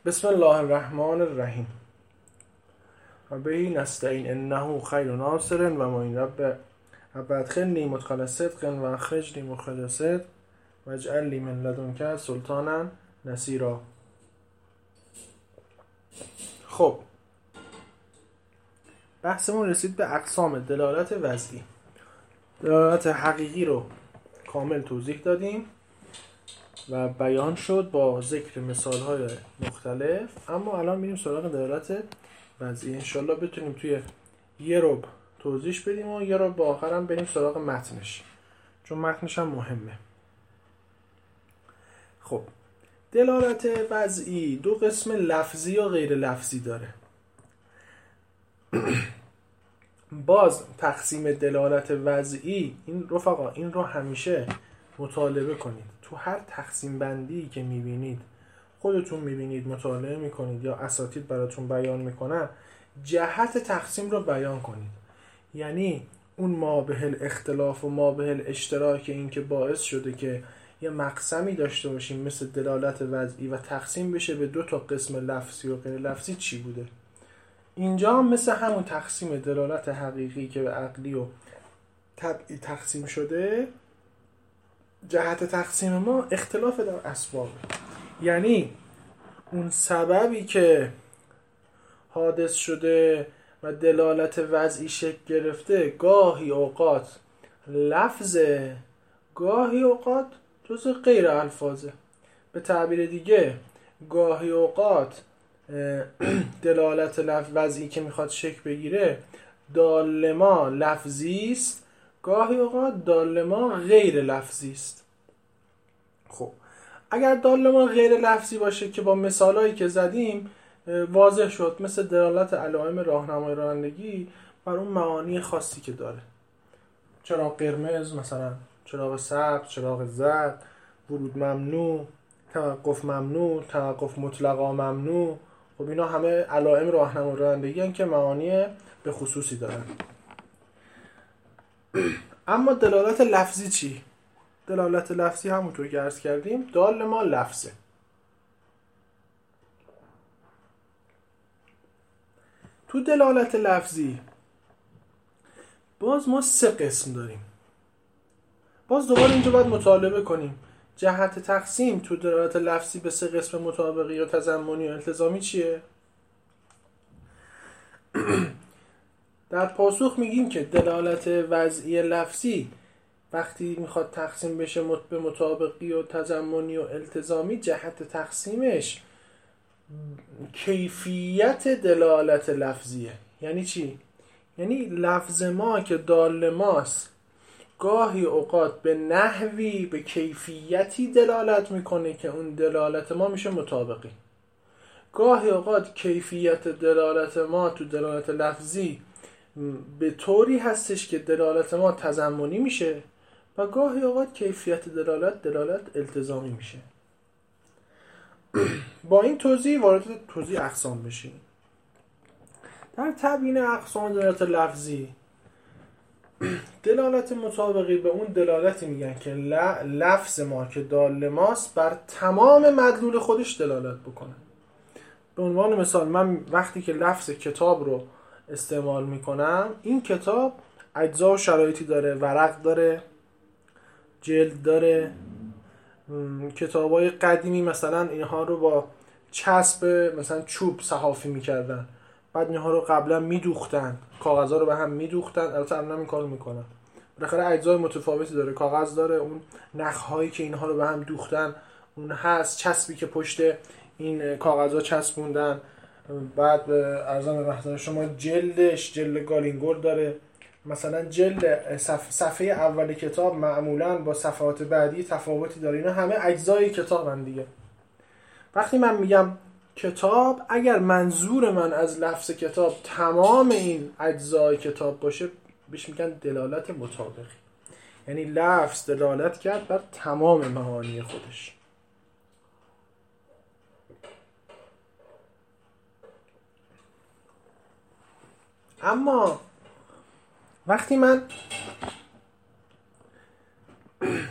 بسم الله الرحمن الرحیم و بهی نستعین انه خیر ناصر و معین رب ادخلنی مدخل صدق و اخرجنی مخرج صدق واجعل لی من لدنک سلطانا نصیرا. خب بحثمون رسید به اقسام دلالت وضعی. دلالت حقیقی رو کامل توضیح دادیم و بیان شد با ذکر مثال‌های مختلف. اما الان میریم سراغ دلالت وضعی. انشالله بتونیم توی یه ربع توضیح بدیم و یه ربع آخر هم بریم سراغ متنش، چون متنش هم مهمه. خب دلالت وضعی دو قسم لفظی و غیر لفظی داره. باز تقسیم دلالت وضعی، این رفقا این رو همیشه مطالبه کنید. تو هر تقسیم بندی که میبینید، خودتون میبینید، مطالعه میکنید یا اساتید براتون بیان میکنن، جهت تقسیم رو بیان کنید. یعنی اون مابه الاختلاف و مابه الاشتراک، این که باعث شده که یه مقسمی داشته باشیم مثل دلالت وضعی و تقسیم بشه به دو تا قسم لفظی و غیر لفظی چی بوده. اینجا هم مثل همون تقسیم دلالت حقیقی که به عقلی و طبعی تقسیم شده، جهت تقسیم ما اختلاف در اسباب. یعنی اون سببی که حادث شده و دلالت وضعی شکل گرفته گاهی اوقات لفظه، گاهی اوقات جزء غیر الفاظه. به تعبیر دیگه گاهی اوقات دلالت وضعی که میخواد شکل بگیره دال ما لفظی است، گاهی اوقات دال ما غیر لفظی است. خب اگر دال ما غیر لفظی باشه که با مثالایی که زدیم واضح شد، مثل دلالت علائم راهنمای رانندگی بر اون معانی خاصی که داره، چراغ قرمز مثلا، چراغ سبز، چراغ زرد، ورود ممنوع، توقف ممنوع، توقف مطلقا ممنوع. خب اینا همه علائم راهنمای رانندگی هستند که معانی به خصوصی دارن. اما دلالت لفظی چی؟ دلالت لفظی همونطور که عرض کردیم دال ما لفظه. تو دلالت لفظی باز ما سه قسم داریم. باز دوباره اینجا باید مطالبه کنیم جهت تقسیم تو دلالت لفظی به سه قسم مطابقی یا تضمنی و التزامی چیه؟ در پاسخ میگیم که دلالت وضعی لفظی وقتی میخواد تقسیم بشه به مطابقی و تضمنی و التزامی، جهت تقسیمش کیفیت دلالت لفظیه. یعنی چی؟ یعنی لفظ ما که دال ماست گاهی اوقات به نحوی، به کیفیتی دلالت میکنه که اون دلالت ما میشه مطابقی. گاهی اوقات کیفیت دلالت ما تو دلالت لفظی به طوری هستش که دلالت ما تضمنی میشه و گاهی اوقات کیفیت دلالت التزامی میشه. با این توضیح وارد توضیح اقسام بشیم. در تبیین اقسام دلالت لفظی، دلالت مطابقی به اون دلالتی میگن که لفظ ما که دال ماست بر تمام مدلول خودش دلالت بکنه. به عنوان مثال من وقتی که لفظ کتاب رو استعمال میکنم، این کتاب اجزا و شرایطی داره، ورق داره، جلد داره. کتابای قدیمی مثلا اینها رو با چسب مثلا چوب صحافی میکردن، بعد اینها رو قبلا میدوختن، کاغذها رو به هم میدوختن. البته الان این کارو میکنن، بالاخره اجزای متفاوتی داره، کاغذ داره، اون نخهایی که اینها رو به هم دوختن اون هست، چسبی که پشت این کاغذها چسبوندن. بعد ارزم به محضر شما جلدش جلد گالینگور داره. مثلا جلد صفحه اول کتاب معمولا با صفحات بعدی تفاوتی داره. اینا همه اجزای کتابن دیگه. وقتی من میگم کتاب، اگر منظور من از لفظ کتاب تمام این اجزای کتاب باشه، بهش میگن دلالت مطابقی. یعنی لفظ دلالت کرد بر تمام معانی خودش. اما وقتی من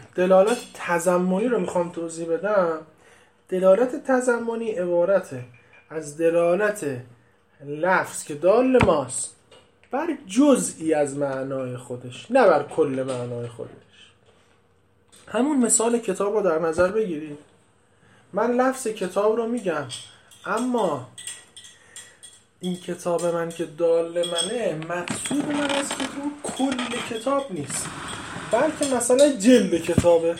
دلالت تضمنی رو میخوام توضیح بدم، دلالت تضمنی عبارته از دلالت لفظ که دال ماست بر جزئی از معنای خودش، نه بر کل معنای خودش. همون مثال کتاب رو در نظر بگیرید. من لفظ کتاب رو میگم، اما این کتاب من که دال منه، مقصود من از کتاب کل کتاب نیست، بلکه مثلا جلد کتابه.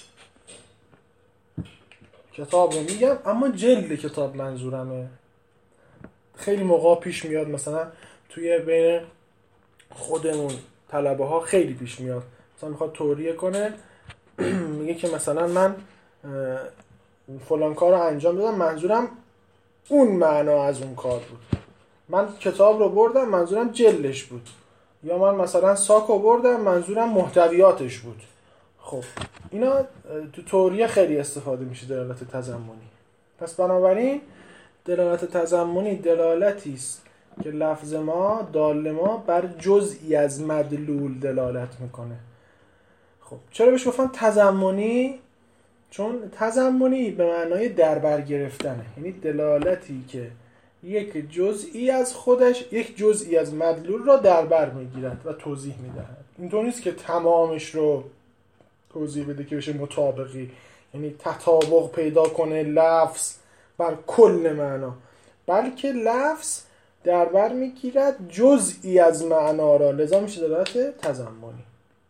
کتاب رو میگم اما جلد کتاب منظورمه. خیلی موقع پیش میاد، مثلا توی بین خودمون طلبه ها خیلی پیش میاد، مثلا میخواد توریه کنه میگه که مثلا من فلان کار رو انجام دادم، منظورم اون معنا از اون کار بود. من کتاب رو بردم، منظورم جلدش بود. یا من مثلا ساک رو بردم، منظورم محتویاتش بود. خب اینا تو توریه خیلی استفاده میشه، دلالت تضمنی. پس بنابراین دلالت تضمنی دلالتی است که لفظ ما، دال ما، بر جزئی از مدلول دلالت میکنه. خب چرا بهش گفتم تضمنی؟ چون تضمنی به معنای در بر گرفتنه، یعنی دلالتی که یک جزئی از خودش، یک جزئی از مدلول را در بر میگیرد و توضیح میدهد. اینطور نیست که تمامش رو توضیح بده که بشه مطابقی، یعنی تطابق پیدا کنه لفظ بر کل معنا، بلکه لفظ در بر میگیرد جزئی از معنا را، لذا میشه دلالت تضمنی.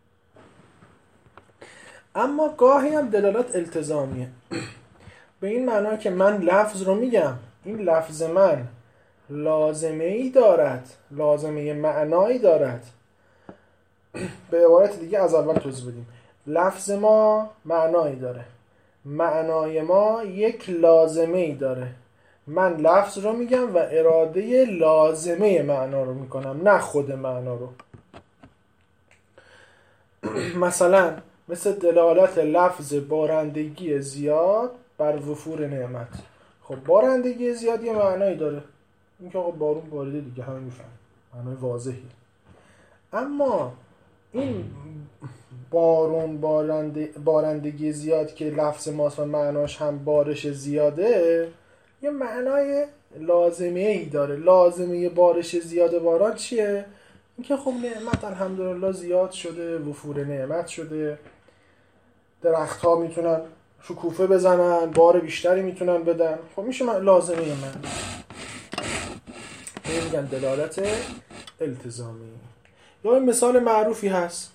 اما گاهی هم دلالت التزامیه، به این معنا که من لفظ رو میگم، این لفظ من لازمه ای دارد، لازمه معنایی دارد. به عبارت دیگه از اول توضیح بدیم. لفظ ما معنایی داره، معنای ما یک لازمه ای داره. من لفظ رو میگم و اراده لازمه معنا رو میکنم، نه خود معنا رو. مثلا مثل دلالت لفظ بارندگی زیاد بر وفور نعمت. خب بارندگی زیاد یه معنایی داره، این که آقا بارون باریده دیگه، همه میفهم، معنای واضحی. اما این بارندگی زیاد که لفظ ماست و معناش هم بارش زیاده، یه معنای لازمه ای داره. لازمه بارش زیاد باران چیه؟ این که خب نعمت الحمدلله زیاد شده، وفور نعمت شده، درخت ها میتونن شکوفه بزنن، بار بیشتری میتونن بدن. خب میشه لازمه من. میگن دلالت التزامی. یا این مثال معروفی هست،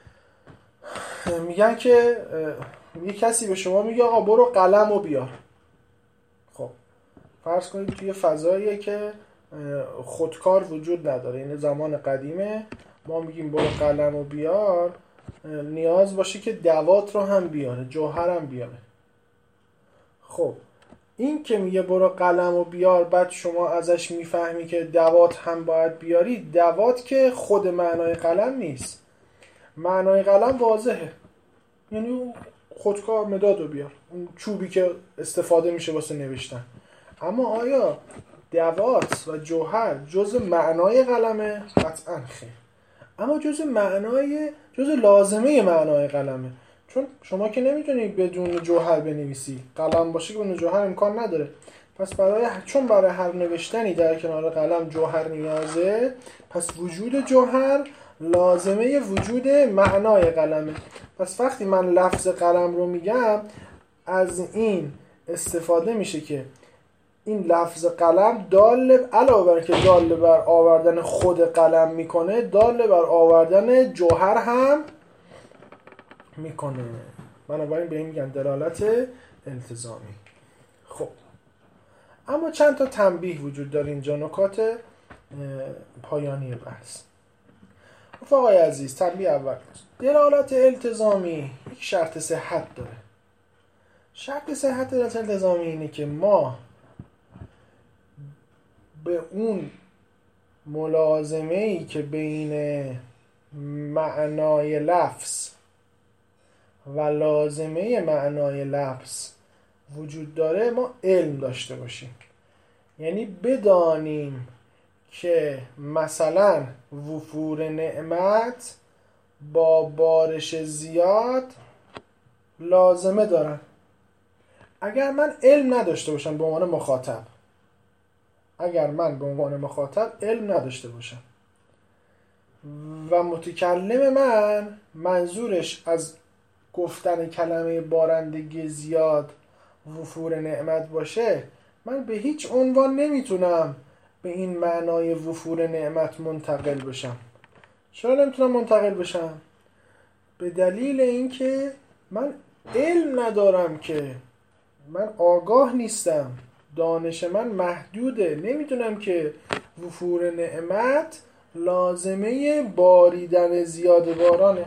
میگن که یه کسی به شما میگه آقا برو قلم رو بیار. خب فرض کنید توی فضاییه که خودکار وجود نداره، این زمان قدیمه، ما میگیم برو قلم رو بیار، نیاز باشه که دوات رو هم بیاره، جوهر هم بیاره. خب این که میگه برو قلم رو بیار، بعد شما ازش میفهمی که دوات هم باید بیاری، دوات که خود معنای قلم نیست. معنای قلم واضحه، یعنی خودکار مداد رو بیار، اون چوبی که استفاده میشه واسه نوشتن. اما آیا دوات و جوهر جز معنای قلمه؟ قطعاً خیر. اما جز لازمه معنای قلمه، چون شما که نمیتونی بدون جوهر بنویسی، قلم باشه که بدون جوهر امکان نداره. پس چون برای هر نوشتنی در کنار قلم جوهر نیازه، پس وجود جوهر لازمه وجود معنای قلمه. پس وقتی من لفظ قلم رو میگم، از این استفاده میشه که این لفظ قلم علاوه بر که دال بر آوردن خود قلم میکنه، دال بر آوردن جوهر هم میکنه. بنابراین به این میگن دلالت التزامی. خب اما چند تا تنبیه وجود داره اینجا، نکات پایانی بحث. رفقای عزیز، تنبیه اول، دلالت التزامی یک شرط صحت داره. شرط صحت دلالت التزامی اینه که ما به اون ملازمه‌ای که بین معنای لفظ و لازمه معنای لفظ وجود داره ما علم داشته باشیم. یعنی بدانیم که مثلا وفور نعمت با بارش زیاد لازمه دارن. اگر من علم نداشته باشم به عنوان مخاطب، اگر من به عنوان مخاطب علم نداشته باشم و متکلم من منظورش از گفتن کلمه بارندگی زیاد وفور نعمت باشه، من به هیچ عنوان نمیتونم به این معنای وفور نعمت منتقل بشم. چرا نمیتونم منتقل بشم؟ به دلیل اینکه من علم ندارم، که من آگاه نیستم، دانش من محدوده، نمیدونم که وفور نعمت لازمه باریدن زیاد بارانه.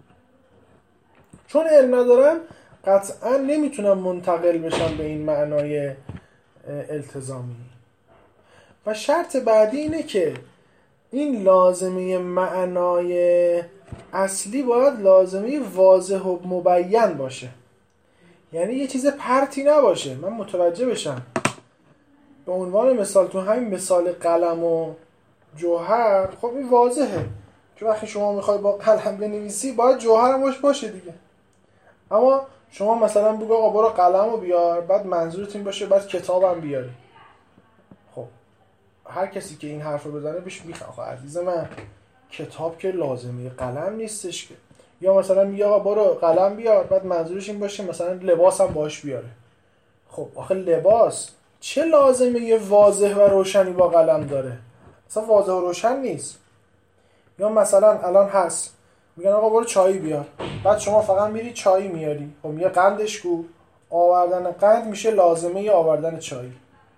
چون علم ندارم قطعا نمیتونم منتقل بشم به این معنای التزامی. و شرط بعدی اینه که این لازمه معنای اصلی باید لازمه واضح و مبین باشه. یعنی یه چیز پرتی نباشه، من متوجه بشم. به عنوان مثال تو همین مثال قلم و جوهر، خب این واضحه که وقتی شما میخوای با قلم بنویسی باید جوهر هم باشه دیگه. اما شما مثلا بگو آقا برو قلمو بیار، بعد منظورت این باشه بعد کتابم بیاری. خب هر کسی که این حرف رو بزنه بهش میخوام آقا عزیز من، کتاب که لازمه قلم نیستش که. یا مثلا میگه آقا برو قلم بیار، بعد منظورش این باشه مثلا لباسم باش بیاره. خب آخه لباس چه لازمه واضح و روشنی با قلم داره؟ اصلا واضح و روشن نیست. یا مثلا الان هست میگن آقا برو چای بیار، بعد شما فقط میری چای میاری. خب میگه قندش کو؟ آوردن قند میشه لازمه آوردن چای.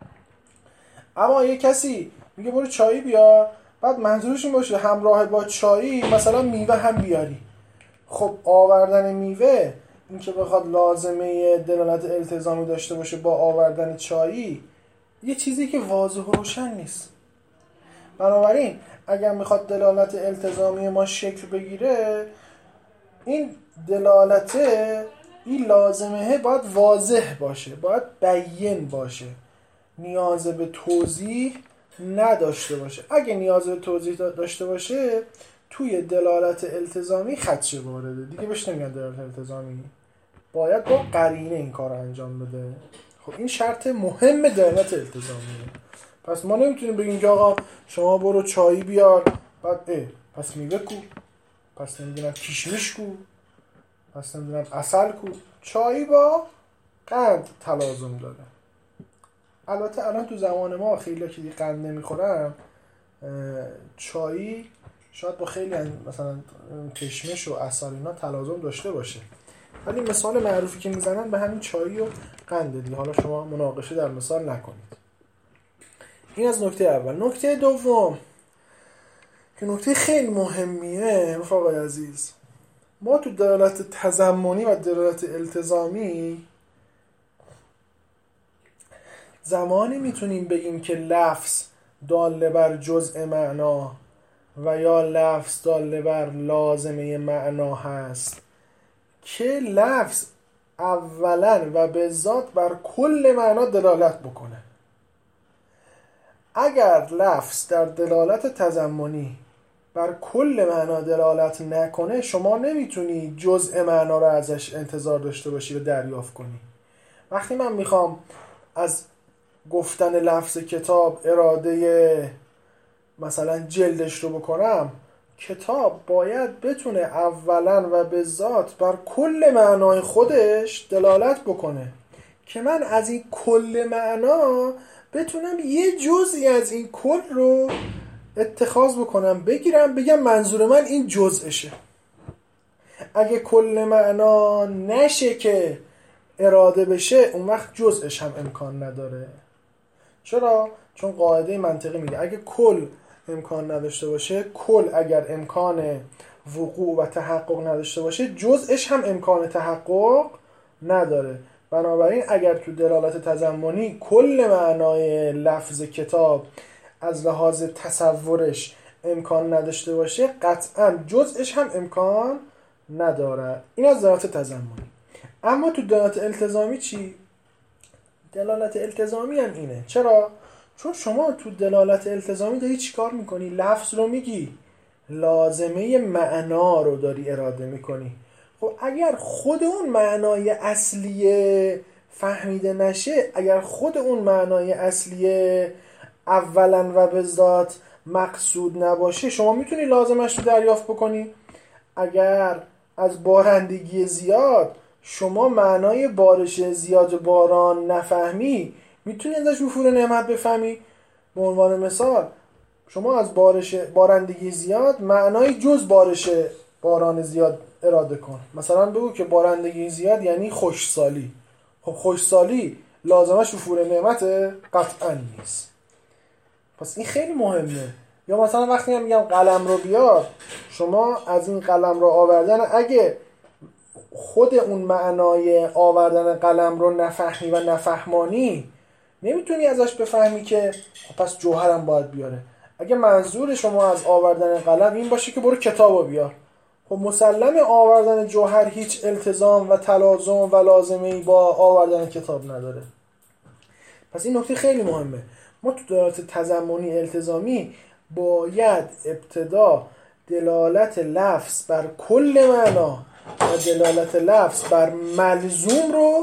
اما یه کسی میگه برو چای بیار، بعد منظورش این باشه همراه با چای مثلا میوه هم بیاری. خب آوردن میوه این که بخواد لازمه دلالت التزامی داشته باشه با آوردن چای، یه چیزی که واضح و روشن نیست. بنابراین اگر میخواد دلالت التزامی ما شکل بگیره، این دلالته، این لازمه باید واضح باشه، باید بیان باشه، نیاز به توضیح نداشته باشه. اگه نیاز به توضیح داشته باشه توی دلالت التزامی خدشه وارده دیگه، بهش نمیگن دلالت التزامی، باید با قرینه این کار انجام بده. خب این شرط مهم دلالت التزامیه. پس ما نمیتونیم بگیم که آقا شما برو چایی بیار، بعد پس میوه کو، پس نمیدونم کشمش کو، پس نمیدونم عسل کو. چایی با قند تلازم داره. البته الان تو زمان ما خیلی که قند نمیخورن، چایی شاید با خیلی مثلا کشمش و عسل اینا تلازم داشته باشه، ولی مثال معروفی که میزنن به همین چایی و قند دیگه. حالا شما مناقشه در مثال نکنید. این از نکته اول. نکته دوم که نکته خیلی مهمیه رفقای عزیز، ما تو دلالت تضمنی و دلالت التزامی زمانی میتونیم بگیم که لفظ دال بر جزء معنا و یا لفظ دال بر لازمه معنا هست که لفظ اولا و به ذات بر کل معنا دلالت بکنه. اگر لفظ در دلالت تضمنی بر کل معنا دلالت نکنه، شما نمیتونی جزء معنا رو ازش انتظار داشته باشی و دریافت کنی. وقتی من میخوام از گفتن لفظ کتاب اراده مثلا جلدش رو بکنم، کتاب باید بتونه اولا و به ذات بر کل معنای خودش دلالت بکنه که من از این کل معنا بتونم یه جزئی از این کل رو اتخاذ بکنم، بگیرم بگم منظور من این جزءشه. اگه کل معنا نشه که اراده بشه، اون وقت جزءش هم امکان نداره. چرا؟ چون قاعده منطقی میگه اگه کل امکان نداشته باشه، کل اگر امکان وقوع و تحقق نداشته باشه، جزءش هم امکان تحقق نداره. بنابراین اگر تو دلالت تضمنی کل معنای لفظ کتاب از لحاظ تصورش امکان نداشته باشه، قطعا جزءش هم امکان نداره. این از دلالت تضمنی. اما تو دلالت التزامی چی؟ دلالت التزامی هم اینه. چرا؟ چون شما تو دلالت التزامی داری چی کار میکنی؟ لفظ رو میگی، لازمه معنا رو داری اراده میکنی. خب اگر خود اون معنای اصلی فهمیده نشه، اگر خود اون معنای اصلی اولا و به ذات مقصود نباشه، شما میتونی لازمش رو دریافت بکنی. اگر از بارندگی زیاد شما معنای بارش زیاد باران نفهمی، میتونی ازش وفور نعمت بفهمی. به عنوان مثال شما از بارندگی زیاد معنای جز بارش باران زیاد اراده کن. مثلا بگو که بارندگی زیاد یعنی خشکسالی. خب خشکسالی لازمش وفور نعمته؟ قطعا نیست. پس این خیلی مهمه. یا مثلا وقتی هم میگم قلم رو بیار، شما از این قلم رو آوردن، اگه خود اون معنای آوردن قلم رو نفهمی و نفهمانی، نمیتونی ازش بفهمی که خب پس جوهرم باید بیاره. اگه منظور شما از آوردن قلم این باشه که برو کتابو بیار، خب مسلم آوردن جوهر هیچ التزام و تلازم و لازمه‌ای با آوردن کتاب نداره. پس این نکته خیلی مهمه. ما تو دلالت تضمنی التزامی باید ابتدا دلالت لفظ بر کل معنا و دلالت لفظ بر ملزوم رو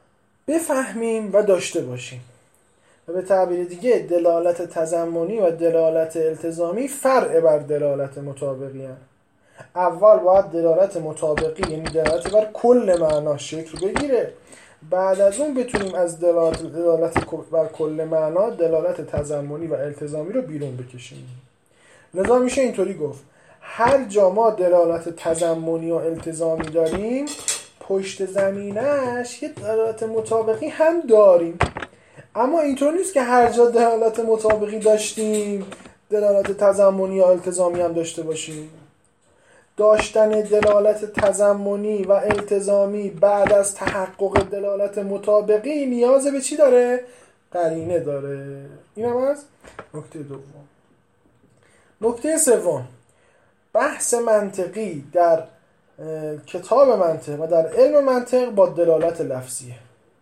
بفهمیم و داشته باشیم. و به تعبیر دیگه دلالت تضمنی و دلالت التزامی فرع بر دلالت مطابقی هستند. اول باید دلالت مطابقی یعنی دلالت بر کل معنا شکل بگیره، بعد از اون بتونیم از دلالت بر کل معنا دلالت تضمنی و التزامی رو بیرون بکشیم. لذا میشه اینطوری گفت هر جا ما دلالت تضمنی و التزامی داریم، پشت زمینش یه دلالت مطابقی هم داریم. اما اینطور نیست که هر جا دلالت مطابقی داشتیم دلالت تضمنی و التزامی هم داشته باشیم. داشتن دلالت تضمنی و التزامی بعد از تحقق دلالت مطابقی نیاز به چی داره؟ قرینه داره. این هم از نکته دوم. نکته سوم، بحث منطقی در کتاب منطق و در علم منطق با دلالت لفظیه.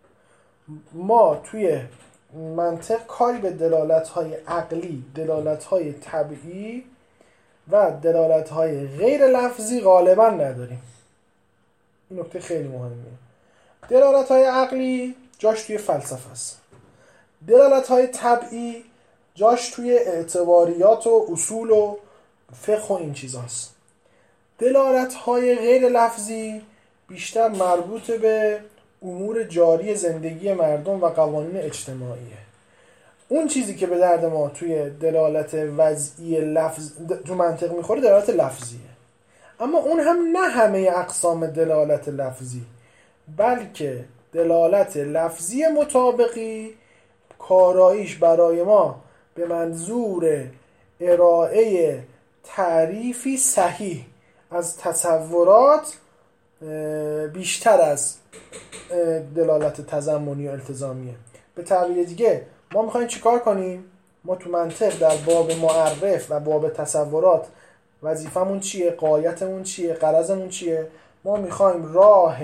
ما توی منطق کاری به دلالت‌های عقلی، دلالت‌های طبیعی و دلالت‌های غیر لفظی غالبا نداریم. این نکته خیلی مهمه. دلالت‌های عقلی جاش توی فلسفه است. دلالت‌های طبیعی جاش توی اعتباریات و اصول و فقه و این چیزاست. دلالت‌های غیر لفظی بیشتر مربوط به امور جاری زندگی مردم و قوانین اجتماعیه. اون چیزی که به درد ما توی دلالت وضعی لفظ تو منطق میخوره دلالت لفظیه. اما اون هم نه همه اقسام دلالت لفظی، بلکه دلالت لفظی مطابقی کاراییش برای ما به منظور ارائه تعریفی صحیح از تصورات بیشتر از دلالت تضمنی و التزامیه. به تعبیر دیگه ما میخوایم چیکار کنیم؟ ما تو منطق در باب معرف و باب تصورات وظیفمون چیه؟ غایتمون چیه؟ غرضمون چیه؟ ما میخوایم راه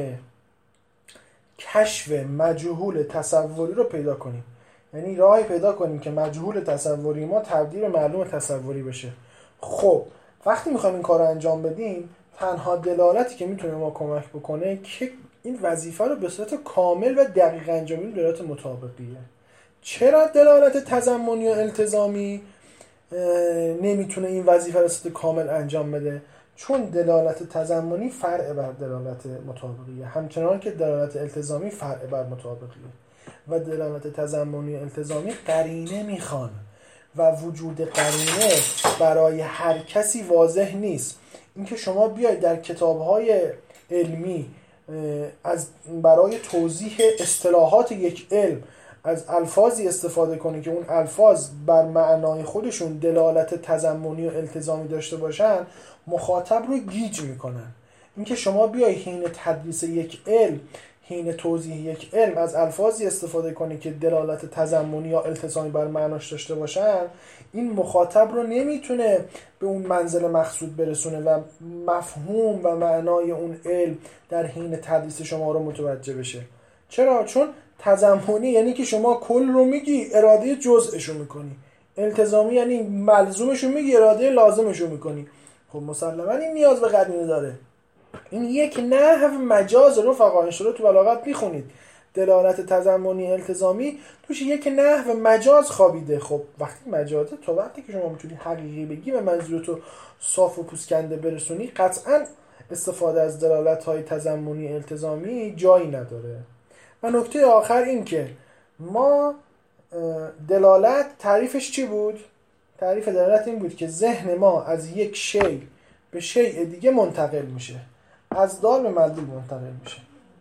کشف مجهول تصوری رو پیدا کنیم. یعنی راهی پیدا کنیم که مجهول تصوری ما تبدیل به معلوم تصوری بشه. خب وقتی میخوایم این کار رو انجام بدیم، تنها دلالتی که میتونه ما کمک بکنه که این وظیفه رو به صورت کامل و دقیق انجام بدیم دلالت مطابقیه. چرا دلالت تضمنی و التزامی نمیتونه این وظیفه رو به صورت کامل انجام بده؟ چون دلالت تضمنی فرع بر دلالت مطابقیه، همچنان که دلالت التزامی فرع بر مطابقیه. و دلالت تضمنی و التزامی قرینه میخوان و وجود قرینه برای هر کسی واضح نیست. اینکه شما بیاید در کتاب‌های علمی برای توضیح اصطلاحات یک علم از الفاظی استفاده کنی که اون الفاظ بر معنای خودشون دلالت تضمنی و التزامی داشته باشن، مخاطب رو گیج میکنن. اینکه شما بیای حین تدریس یک علم، حین توضیح یک علم از الفاظی استفاده کنی که دلالت تضمنی یا التزامی بر معناش داشته باشن، این مخاطب رو نمیتونه به اون منزل مقصود برسونه و مفهوم و معنای اون علم در حین تدریس شما رو متوجه بشه. چرا؟ چون تضمنی یعنی که شما کل رو میگی، اراده جزءشو میکنی. التزامی یعنی ملزومشو میگی، اراده لازمشو میکنی. خب مسلما این نیاز به قرینه داره. این یک نحو مجاز رفقا، ان شاءالله تو بلاغت میخونید. دلالت تضمنی التزامی توش یک نحو مجاز خوابیده. خب وقتی مجازه، تا وقتی که شما میتونی حقیقی بگی و منظورتو صاف و پوسکنده برسونی، قطعا استفاده از دلالت‌های تضمنی التزامی جایی نداره. و نکته آخر این که ما دلالت تعریفش چی بود؟ تعریف دلالت این بود که ذهن ما از یک شیء به شیء دیگه منتقل میشه، از دال به مدلول منتقل میشه.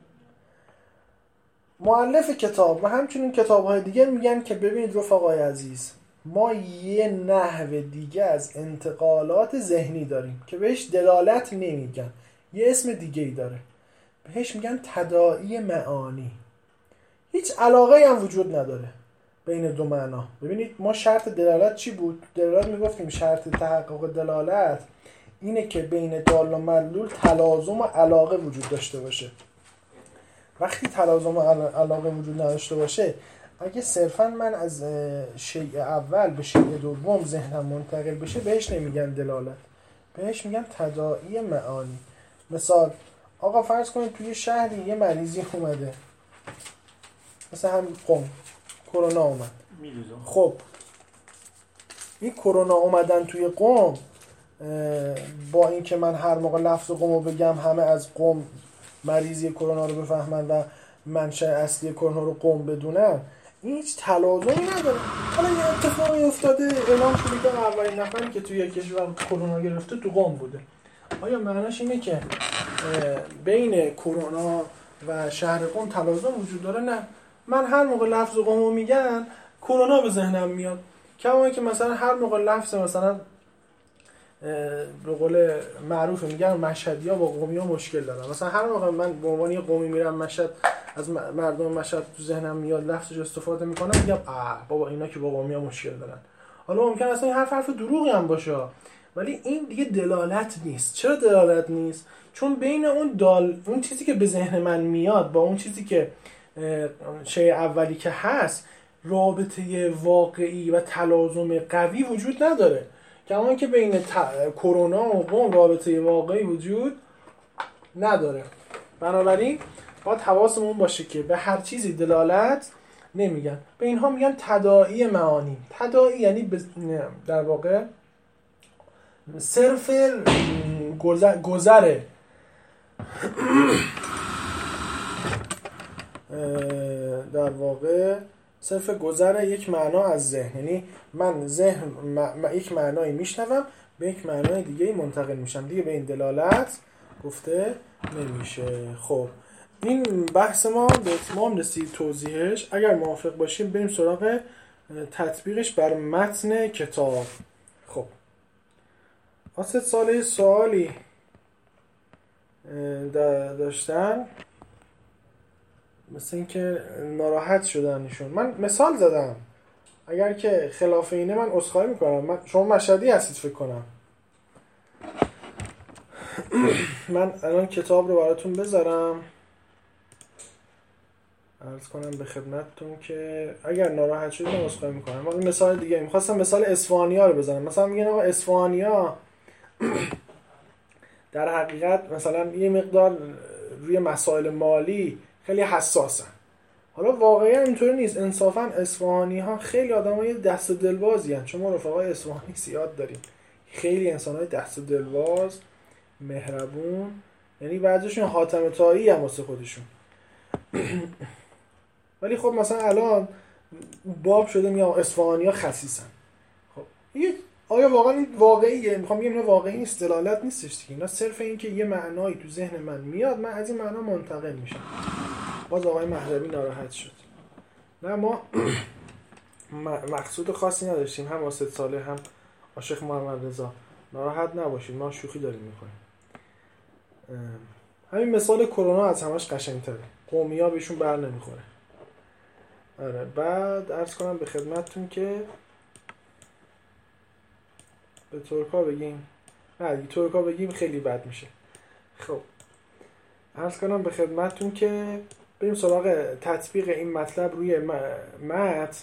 مؤلف کتاب و همچنین کتاب‌های دیگه میگن که ببینید رفقای عزیز، ما یه نحو دیگه از انتقالات ذهنی داریم که بهش دلالت نمیگن، یه اسم دیگه ای داره، بهش میگن تداعی معانی. هیچ علاقه هم وجود نداره بین دو معنا. ببینید ما شرط دلالت چی بود؟ دلالت میگفتیم شرط تحقق دلالت اینه که بین دال و مدلول تلازم و علاقه وجود داشته باشه. وقتی تلازم و علاقه وجود نداشته باشه، اگه صرفا من از شیء اول به شیء دوم ذهنم منتقل بشه، بهش نمیگن دلالت، بهش میگن تداعی معانی. مثال، آقا فرض کنید توی شهری یه مریضی اومده، مثلا هم قم کرونا اومد. خب این کرونا اومدن توی قم، با اینکه من هر موقع لفظ قم رو بگم همه از قم مریضی کرونا رو بفهمن و منشأ اصلی کرونا رو قم بدونن، این هیچ تلازمی نداره. حالا یه اتفاقی افتاده، اعلام شده که اولین نفری که توی کشور کرونا گرفته تو قم بوده. آیا معناش اینه که بین کرونا و شهر قم تلازم وجود داره؟ نه. من هر موقع لفظ قم رو میگن کرونا به ذهنم میاد، کما که مثلا هر موقع لفظ مثلا به قول معروف میگن مشهدی‌ها با قمی‌ها مشکل دارن، مثلا هر موقع من به عنوان قمی میرم مشهد، از مردم مشهد تو ذهنم میاد لفظش استفاده میکنم، میگم بابا اینا که با قمی‌ها مشکل دارن. حالا ممکن اصلا این حرف دروغی هم باشه، ولی این دیگه دلالت نیست. چرا دلالت نیست؟ چون بین اون چیزی که به ذهن من میاد با اون چیزی که شیء اولی که هست رابطه واقعی و تلازم قوی وجود نداره. کما که بین کرونا و قم رابطه واقعی وجود نداره. بنابراین باید حواسمون باشه که به هر چیزی دلالت نمیگن، به اینها میگن تداعی معانی. تداعی یعنی در واقع صرف گذره در واقع صرف گذر یک معنا از ذهن. یعنی من ذهن یک معنایی میشنوم به یک معنای دیگه منتقل میشم، دیگه به این دلالت گفته نمیشه. خب این بحث ما به اتمام رسید توضیحش. اگر موافق باشیم بریم سراغ تطبیقش بر متن کتاب. خب واسه ساله سوالی داشتن، مثل این که ناراحت شدن ایشون. من مثال زدم، اگر که خلاف اینه من عذرخواهی میکنم. شما مشهدی هستید فکر کنم. من الان کتاب رو براتون بذارم، عرض کنم به خدمتتون که اگر ناراحت شدید من عذرخواهی میکنم. من مثال دیگه میخواستم مثال اصفهانی‌ها رو بزنم. مثلا میگن آقا اصفهانی‌ها در حقیقت مثلا یه مقدار روی مسائل مالی خیلی حساسن. حالا واقعا اینطوری نیست. انصافا اصفهانی‌ها خیلی آدمای دست و دلبازی هستند. شما رفقای اصفهانی زیاد داریم، خیلی انسان‌های دست و دلباز، مهربون، یعنی بعضیشون حاتم طایی هم واسه خودشون. ولی خب مثلا الان باب شده میگم اصفهانی‌ها خسیسن. خب آیا واقعا این واقعیه؟ میخوام بگم اینا واقعی نیست، دلالت نیستش دیگه. اینا صرف این که یه معنایی تو ذهن من میاد، من از این معنا منتقل میشم. باز آقای مهربی ناراحت شد. نه ما مقصود خاصی نداشتیم، هم واسه ساله هم عاشق محمد رضا. ناراحت نباشید، ما شوخی داریم میکنیم. همین مثال کرونا از همش قشنگ‌تره. قومی‌ها بهشون بر نمیخوره. آره بعد عرض کنم به خدمتتون که به ترکا بگیم، نه دیگه ترکا بگیم خیلی بد میشه. خب عرض کنم به خدمتتون که بریم سراغ تطبیق این مطلب روی متن.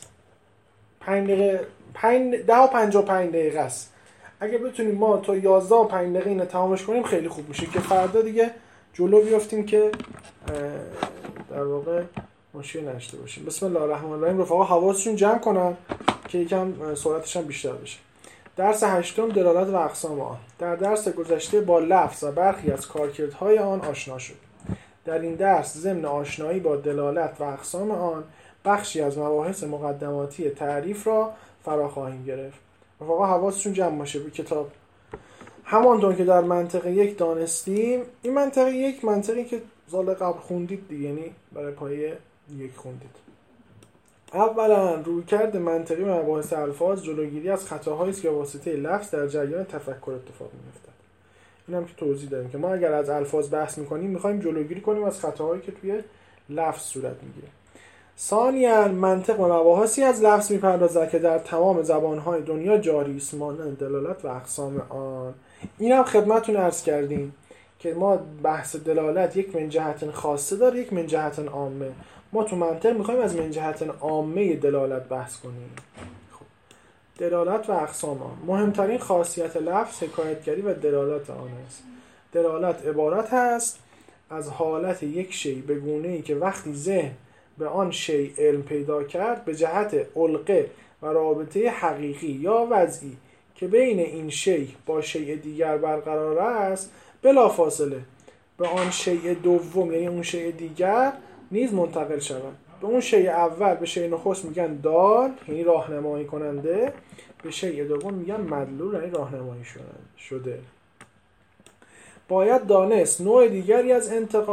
10:55 دقیقه است. اگه بتونیم ما تا 11:05 دقیقه اینو تمامش کنیم خیلی خوب میشه که فردا دیگه جلو بیافتیم که در واقع مشکلی نداشته باشیم. بسم الله الرحمن الرحیم. رفقا حواستون جمع کنن که یکم سرعتش هم بیشتر بشه. درس 8 دلالت و اقسام آن. در درس گذشته با لفظ و برخی از کارکردهای آن آشنا شد. در این درس ضمن آشنایی با دلالت و اقسام آن بخشی از مباحث مقدماتی تعریف را فرا خواهیم گرفت. رفقا حواستون جمع باشه به کتاب. همانطور که در منطقه 1 دانستیم، این منطقه 1 منطقی که سال قبل خوندید دیگه، یعنی برای پایه 1 خوندید. اولا رویکرد منطقی و مباحث الفاظ جلوگیری از خطاهایی است که واسطه لفظ در جریان تفکر اتفاق می‌افتد. اینم که توضیح دادیم که ما اگر از الفاظ بحث می‌کنیم می‌خوایم جلوگیری کنیم از خطاهایی که توی لفظ صورت می‌گیره. ثانیاً منطق و مباحثی از لفظ می‌پردازد که در تمام زبان‌های دنیا جاری است، مانند دلالت و اقسام آن. اینم خدمتتون عرض کردیم که ما بحث دلالت یک من جهت خاصه داره، یک من جهت عامه. ما تو منطق میخوایم از من جهت عامه دلالت بحث کنیم. خب. دلالت و اقسام آن. مهمترین خاصیت لفظ حکایتگری و دلالت آن است. دلالت عبارت است از حالت یک شی به گونه‌ای که وقتی ذهن به آن شی علم پیدا کرد به جهت علقه و رابطه حقیقی یا وضعی که بین این شی با شی دیگر برقرار است بلافاصله به آن شی دوم، یعنی اون شی دیگر نیز منتقل شود. به اون شی اول، به شی نخست میگن دال، یعنی راهنمایی کننده. به شی دوم میگن مدلول، یعنی راهنمایی شده. باید دانست نوع دیگری از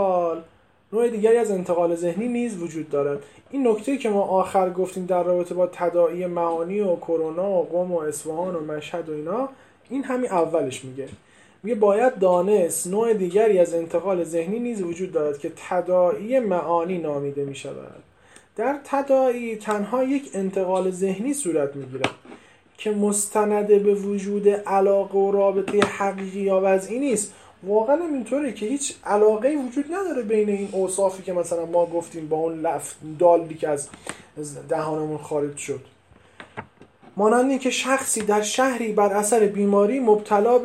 انتقال ذهنی نیز وجود دارد. این نکته که ما آخر گفتیم در رابطه با تداعی معانی و کرونا و قم و اصفهان و مشهد و اینا، این همین اولش میگه باید دانست نوع دیگری از انتقال ذهنی نیز وجود دارد که تداعی معانی نامیده می شود. در تداعی تنها یک انتقال ذهنی صورت می گیرد که مستند به وجود علاقه و رابطه حقیقی یا وضعی نیست. واقعا اینطوره که هیچ علاقه‌ای وجود نداره بین این اوصافی که مثلا ما گفتیم با اون دالی که از دهانمون خارج شد. مانند این که شخصی در شهری بر اثر بیماری مبتلا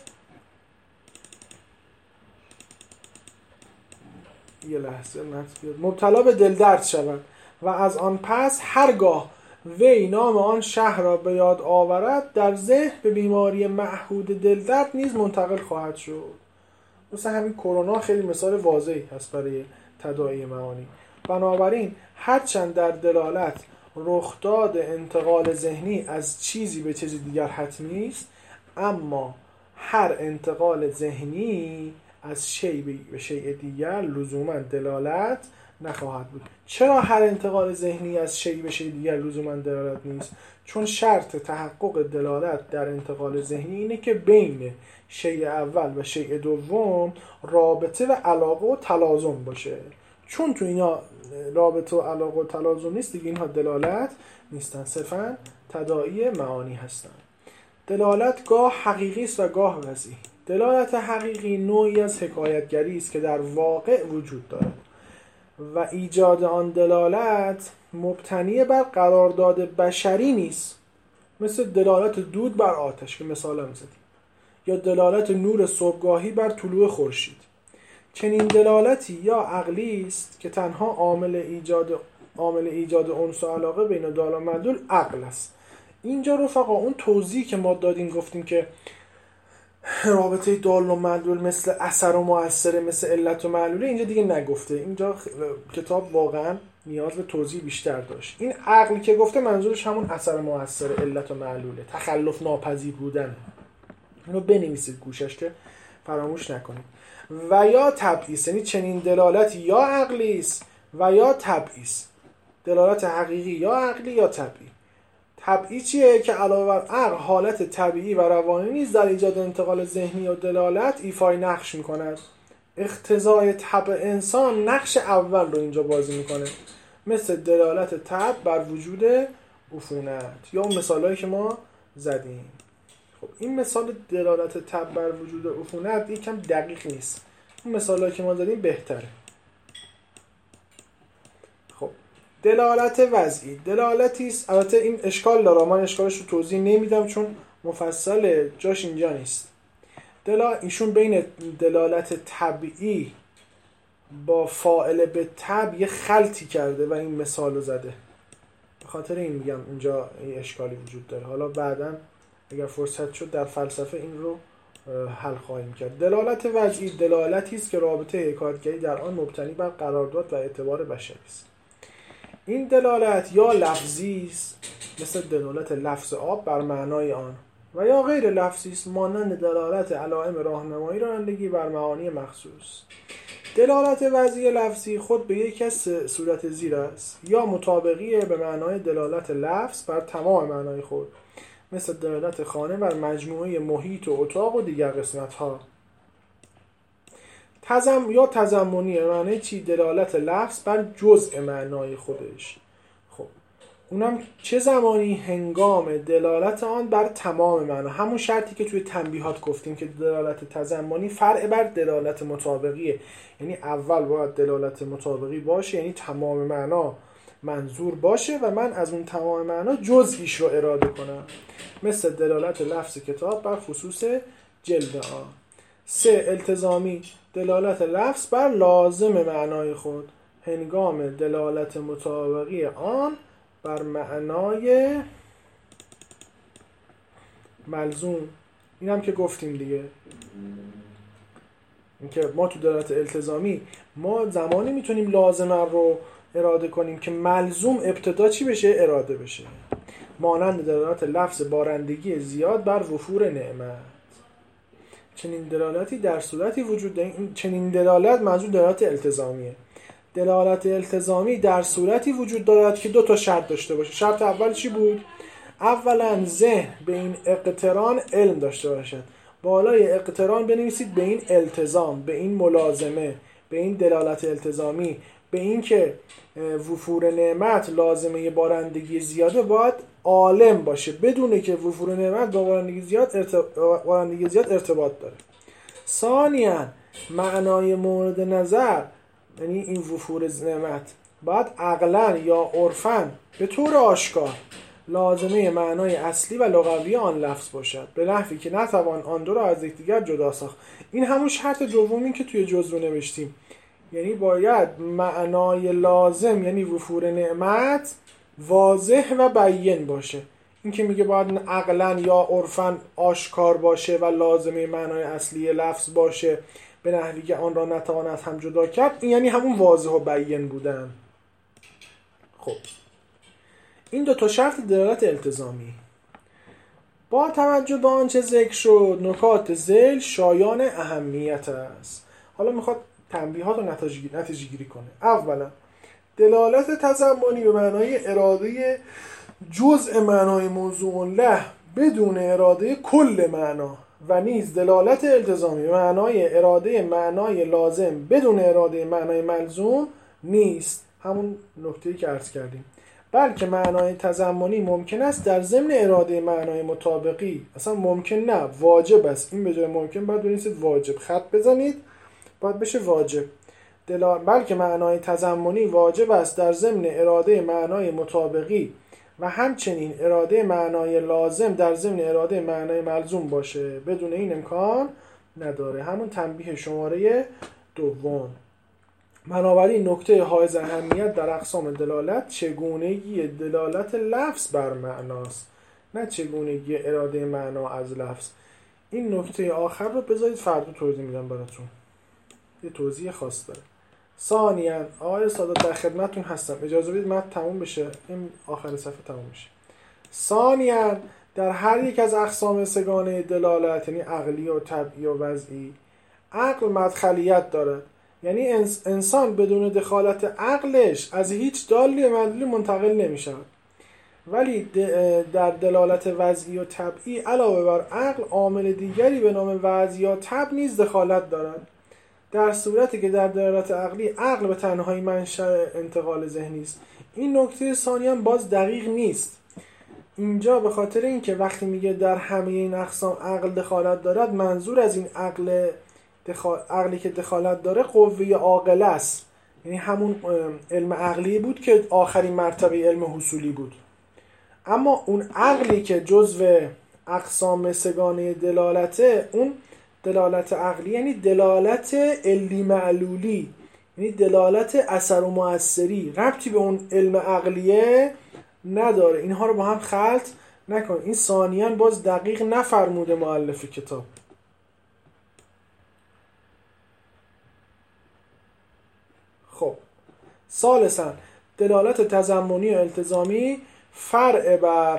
به دلدرد شود و از آن پس هرگاه وی نام آن شهر را به یاد آورد در ذهن به بیماری معهود دلدرد نیز منتقل خواهد شد. مثلا همین کرونا خیلی مثال واضحی هست برای تداعی معانی. بنابراین هرچند در دلالت رخداد انتقال ذهنی از چیزی به چیز دیگر حتمی است، اما هر انتقال ذهنی از شی به شی دیگر لزوما دلالت نخواهد بود. چرا هر انتقال ذهنی از شی به شی دیگر لزوما دلالت نیست؟ چون شرط تحقق دلالت در انتقال ذهنی اینه که بین شی اول و شی دوم رابطه و علاقه و تلازم باشه. چون تو اینا رابطه و علاقه و تلازم نیست دیگه، اینها دلالت نیستن، صرفا تداعی معانی هستن. دلالت گاه حقیقی است و گاه وضعی. دلالت حقیقی نوعی از حکایتگری است که در واقع وجود دارد و ایجاد آن دلالت مبتنی بر قرارداد بشری نیست، مثل دلالت دود بر آتش که مثال هم زدیم، یا دلالت نور صبحگاهی بر طلوع خورشید. چنین دلالتی یا عقلی است که تنها عامل ایجاد انس و علاقه بین دال و مدلول عقل است. اینجا رفقا اون توضیح که ما دادیم گفتیم که رابطه دال و مدلول مثل اثر و مؤثر، مثل علت و معلوله، اینجا دیگه نگفته. اینجا کتاب واقعا نیاز به توضیح بیشتر داشت. این عقل که گفته منظورش همون اثر و مؤثر، علت و معلوله، تخلف ناپذیر بودن. اینو بنویسید گوشش که فراموش نکنید. و یا تبعیض، یعنی چنین دلالتی یا عقلی است و یا تبعیض. دلالت حقیقی یا عقلی یا طبیعی. طبیعی چیه؟ که علاوه بر عقل حالت طبیعی و روانی نیز در ایجاد انتقال ذهنی و دلالت ایفای نقش میکند. اقتضای طبع انسان نقش اول رو اینجا بازی میکنه، مثل دلالت طبع بر وجود عفونت یا اون مثالایی که ما زدیم. خب این مثال دلالت طبع بر وجود عفونت یکم دقیق نیست، اون مثالایی که ما زدیم بهتره. خب دلالت وضعی دلالتی است، البته این اشکال داره، من اشکالش رو توضیح نمیدم چون مفصل جاش اینجا نیست. ایشون بین دلالت طبیعی با فاعل به تبع یه خلطی کرده و این مثال رو زده. به خاطر این میگم اینجا این اشکالی وجود داره. حالا بعداً اگر فرصت شد در فلسفه این رو حل خواهیم کرد. دلالت وضعی دلالتی است که رابطه حکایتگری در آن مبتنی بر قرارداد و اعتبار بشری است. این دلالت یا لفظی است مثل دلالت لفظ آب بر معنای آن و یا غیر لفظی است مانند دلالت علائم راهنمایی رانندگی بر معانی مخصوص. دلالت وضعی لفظی خود به یک از صورت زیر است: یا مطابقی به معنای دلالت لفظ بر تمام معنای خود مثل دلالت خانه بر مجموعه محیط و اتاق و دیگر قسمت‌ها، یا تضمنی معنی چی؟ دلالت لفظ بر جزء معنای خودش. خب اونم چه زمانی؟ هنگام دلالت آن بر تمام معنا. همون شرطی که توی تنبیهات گفتیم که دلالت تضمنی فرع بر دلالت مطابقیه، یعنی اول باید دلالت مطابقی باشه، یعنی تمام معنا منظور باشه و من از اون تمام معنا جزئیش رو اراده کنم، مثل دلالت لفظ کتاب بر خصوص جلد آن. 3. التزامی دلالت لفظ بر لازم معنای خود هنگام دلالت مطابقی آن بر معنای ملزوم. این هم که گفتیم دیگه، اینکه ما تو دلالت التزامی ما زمانی میتونیم لازمه رو اراده کنیم که ملزوم ابتدا چی بشه؟ اراده بشه. مانند دلالت لفظ بارندگی زیاد بر وفور نعمت. چنین دلالتی در صورتی وجود داره، چنین دلالت منظور دلالت التزامیه. دلالت التزامی در صورتی وجود دارد که 2 شرط داشته باشه. شرط اول چی بود؟ اولا ذهن به این اقتران علم داشته باشد. بالای اقتران بنویسید به این التزام، به این ملازمه، به این دلالت التزامی، به این که وفور نعمت لازمه بارندگی زیاده باید عالم باشه، بدونه که وفور نعمت با بارندگی زیاد ارتباط داره. ثانیاً معنای مورد نظر، یعنی این وفور نعمت، باید عقلاً یا عرفاً به طور آشکار لازمه معنای اصلی و لغوی آن لفظ باشد، به نحوی که نتوان آن دو را از یکدیگر جدا ساخت. این همون شرط دومی که توی جز رو نوشتیم، یعنی باید معنای لازم یعنی وفور نعمت واضح و بیان باشه. این که میگه باید عقلاً یا عرفاً آشکار باشه و لازمه معنای اصلی لفظ باشه به نحوی که آن را نتوان از هم جدا کرد، این یعنی همون واضح و بیان بودن. خب این 2 شرط دلالت التزامی. با توجه به آنچه ذکر شد نکات ذیل شایان اهمیت است. حالا میخواد تنبیهات رو نتیجه گیری کنه. اولا دلالت تضمنی به معنای اراده جزء معنای موضوع له بدون اراده کل معنا، و نیز دلالت التزامی به معنای اراده معنای لازم بدون اراده معنای ملزوم نیست. همون نکته‌ای که عرض کردیم. بلکه معنای تضمنی ممکن است در ضمن اراده معنای مطابقی، اصلا ممکن نه، واجب است. این به جای ممکن باید بنویسید واجب، خط بزنید باید بشه واجب. بلکه معنای تضمنی واجب است در ضمن اراده معنای مطابقی و همچنین اراده معنای لازم در ضمن اراده معنای ملزوم باشه. بدون این امکان نداره. همون تنبیه شماره 2. بنابراین نکته حائز اهمیت در اقسام دلالت چگونگی دلالت لفظ بر معناست، نه چگونگی اراده معنا از لفظ. این نکته آخر رو بذارید فردا توضیح میدم براتون، یه توضیح خاص داره. ثانیاً آقای سادات در خدمتتون هستم، اجازه بدید متن تموم بشه، این آخر صفحه تموم بشه. ثانیاً در هر یک از اقسام سگانه دلالت، یعنی عقلی و طبعی و وضعی، عقل مدخلیت دارد، یعنی انسان بدون دخالت عقلش از هیچ دالی و مدلولی منتقل نمی شود. ولی در دلالت وضعی و طبعی علاوه بر عقل عامل دیگری به نام وضع یا طبع نیز دخالت دارد، در صورتی که در دلالت عقلی عقل به تنهایی منشأ انتقال ذهنی است. این نکته ثانیاً باز دقیق نیست اینجا، به خاطر اینکه وقتی میگه در همه این اقسام عقل دخالت دارد، منظور از این عقلی که دخالت داره قوه عاقله است، یعنی همون علم عقلی بود که آخرین مرتبه علم حصولی بود. اما اون عقلی که جزو اقسام سگانه دلالته، اون دلالت عقلی یعنی دلالت علی معلولی، یعنی دلالت اثر و مؤثری ربطی به اون علم عقلیه نداره. اینها رو با هم خلط نکن. این ثانیاً باز دقیق نفرموده مؤلف کتاب. خب ثالثاً دلالت تضمنی و التزامی فرع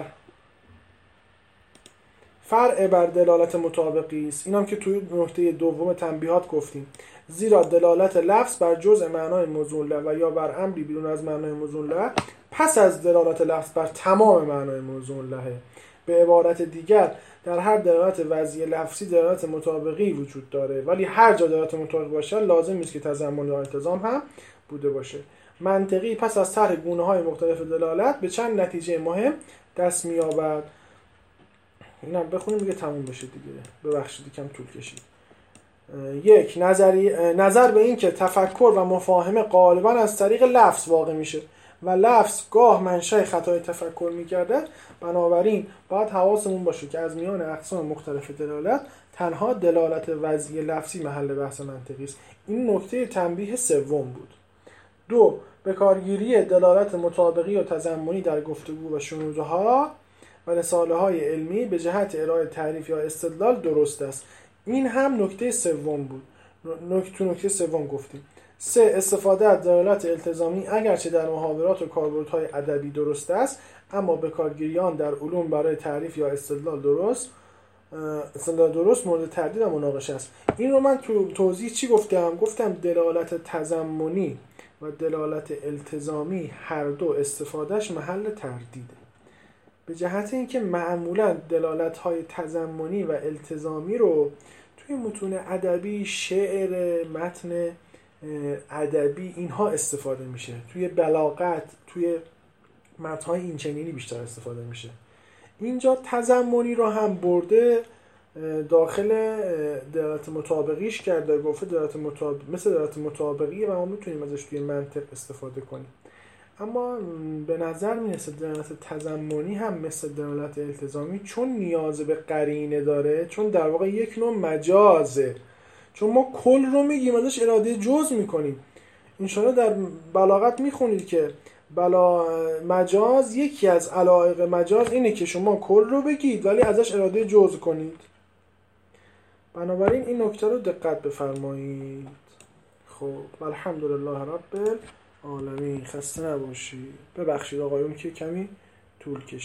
بر دلالت مطابقی است. اینم که توی نکته دوم تنبیهات گفتیم. زیرا دلالت لفظ بر جزء معنای موضوع له و یا بر امری بیرون از معنای موضوع له پس از دلالت لفظ بر تمام معنای موضوع له. به عبارت دیگر در هر دلالت وضعی لفظی دلالت مطابقی وجود داره، ولی هر جا دلالت مطابق باشه لازم نیست که تضمن یا التزام هم بوده باشه. منطقی پس از طرح گونه‌های مختلف دلالت به چند نتیجه مهم دست می‌یابد. اینا بخونیم دیگه تموم بشه دیگه. ببخشید یکم طول کشید. یک، نظر به این که تفکر و مفاهمه غالبا از طریق لفظ واقع میشه و لفظ گاه منشأ خطای تفکر میگرده. بنابراین باید حواسمون باشه که از میان اقسام مختلف دلالت تنها دلالت وضعی لفظی محل بحث منطقی است. این نکته تنبیه سوم بود. دو، به کارگیری دلالت مطابقی و تضمنی در گفتگو و شنودها و رساله‌های علمی به جهت ارائه تعریف یا استدلال درست است. این هم نکته سوم بود. تو نکته سوم گفتیم. 3. استفاده از دلالت التزامی اگرچه در محاورات و کاربردهای ادبی درست است، اما به کارگیری آن در علوم برای تعریف یا استدلال درست مورد تردید و مناقشه است. این رو من تو توضیح چی گفتم؟ گفتم دلالت تضمنی و دلالت التزامی هر دو استفادهش محل تردیده. به جهت اینکه معمولا دلالت‌های تضمنی و التزامی رو توی متون ادبی، شعر، متن ادبی اینها استفاده میشه. توی بلاغت، توی متن‌های اینچنینی بیشتر استفاده میشه. اینجا تضمنی رو هم برده داخل دلالت مطابقیش کرده، گفته مثل دلالت مطابقیه و ما میتونیم ازش توی منطق استفاده کنیم. اما به نظر میرسه دلالت تضمنی هم مثل دلالت التزامی چون نیاز به قرینه داره، چون در واقع یک نوع مجازه، چون ما کل رو میگیم ازش اراده جز میکنیم. انشاءالله در بلاغت میخونید که مجاز، یکی از علایق مجاز اینه که شما کل رو بگید ولی ازش اراده جز کنید. بنابراین این نکته رو دقت بفرمایید. خب الحمدلله رب العالمین. خسته نباشید. ببخشید آقایون که کمی طول کشید.